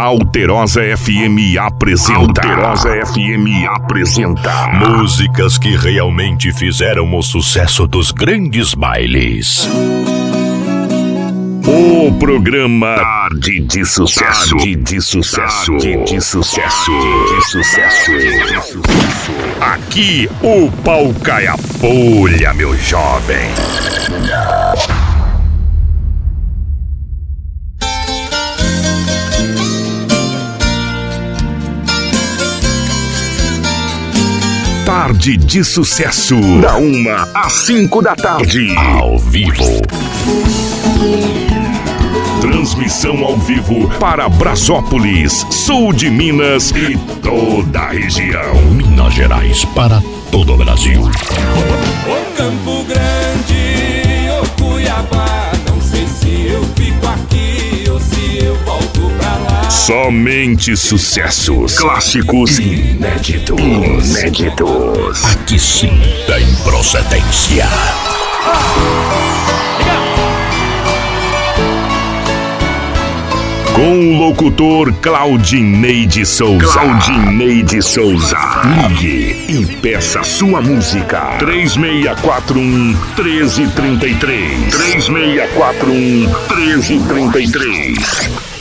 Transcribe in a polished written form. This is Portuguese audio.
Alterosa FM apresenta. Músicas que realmente fizeram o sucesso dos grandes bailes. O programa Tarde de Sucesso. Aqui o pau cai a folha, meu jovem. Tarde de Sucesso, da 1 às 5 da tarde, ao vivo. Transmissão ao vivo para Brasópolis, sul de Minas e toda a região. Minas Gerais para todo o Brasil. Ô Campo Grande, ô Cuiabá, não sei se eu fico aqui ou se eu volto pra lá. Somente sucessos, clássicos inéditos. Aqui sim tem procedência. Com o locutor Claudineide Souza. Ligue e peça sua música. 3641-1333.